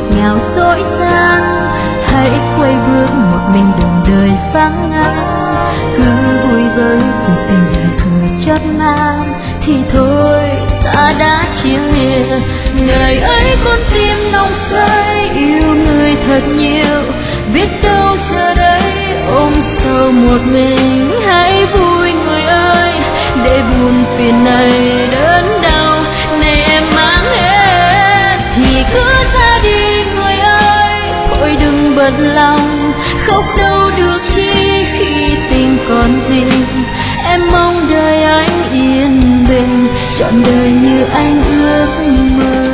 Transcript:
ngọt ngào dối gian. Hãy quay bước một mình đường đời vắng ngắt, cứ vui với cuộc tình dài thừa chót ngang thì thôi ta đã chia lìa. Ngày ấy con tim nồng say yêu người thật nhiều, biết đâu giờ đây ôm sầu một mình. Hãy vui người ơi, để buồn phiền này đớn đau này em mang hết. Thì cứ ra đi người ơi, thôi đừng bận lòng, khóc đâu được chi khi tình còn gì. Em mong đời anh yên bình, trọn đời như anh ước mơ.